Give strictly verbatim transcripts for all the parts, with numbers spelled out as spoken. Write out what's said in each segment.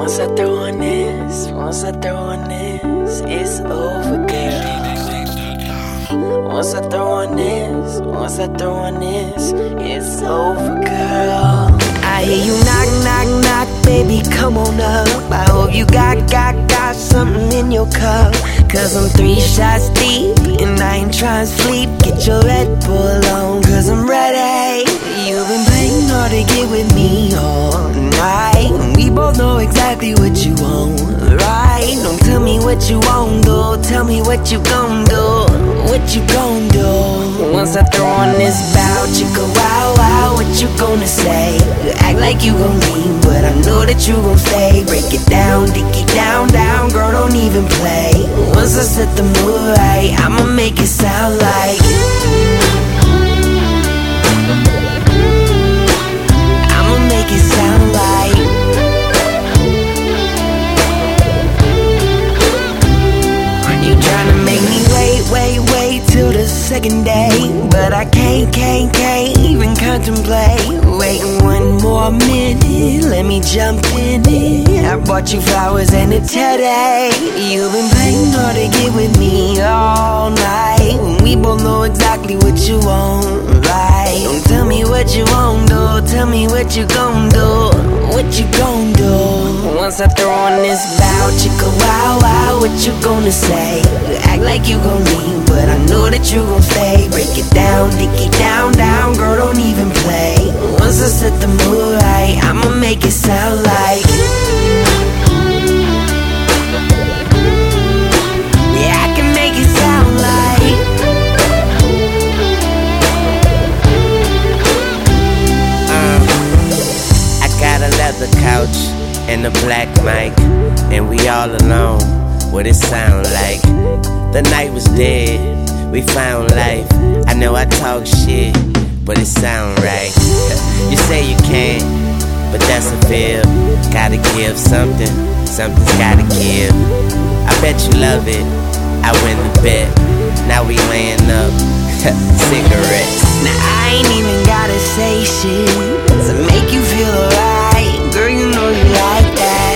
Once I throw on this, once I throw on this, it's over, girl. Once I throw on this, once I throw on this, it's over, girl. I hear you knock, knock, knock, baby, come on up. I hope you got, got, got something in your cup. Cause I'm three shots deep, and I ain't trying to sleep. Get your Red Bull on, cause I'm ready. You've been playing hard to get with me all night. We both know exactly what you want, right? Don't tell me what you won't do, tell me what you gon' do. What you gon' do? Once I throw on this bout, you go wow, wow, what you gonna say? You act like you gon' leave, but I know that you gon' stay. Break it down, dick it down, down, girl, don't even play. Once I set the mood right, I'ma make it sound like I'ma make it sound like you tryna make me wait, wait, wait till the second day, but I can't, can't, can't even contemplate waiting one more minute. Let me jump in it. I bought you flowers and a teddy. You've been playing hard to get with me all night. We both know exactly what you want, right? Don't tell me what you won't do, tell me what you gon' do. What you gon' do? Once I throw on this bout, you go wow, wow, what you gonna say? You act like you gon' leave, but I know that you gon' stay. Break it down, dick it down, down, girl, don't even play. Once I set the mood right, I'ma make it sound like yeah, I can make it sound like um, I got a leather couch and a black mic, and we all alone. What it sound like? The night was dead, we found life. I know I talk shit, but it sound right. You say you can't, but that's a fib. Gotta give something, something's gotta give. I bet you love it, I win the bet. Now we laying up, cigarettes. now I ain't even gotta say shit to make you feel alright. Girl, you know you like that.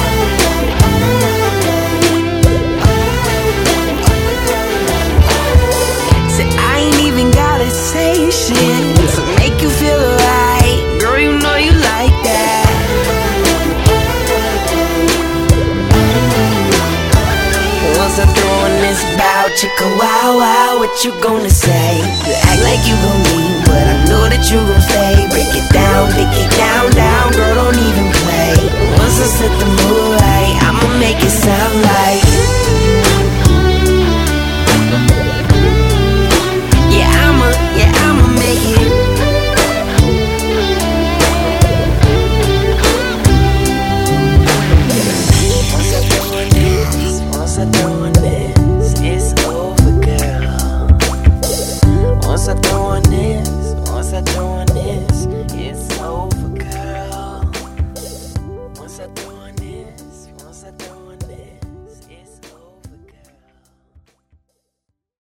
Say I ain't even gotta say shit to make you feel alright. Girl, you know you like that. Once I throw on this bout, you go wow, wow, what you gonna say? You act like you gon' leave, but I know that you gon' stay. Break it down,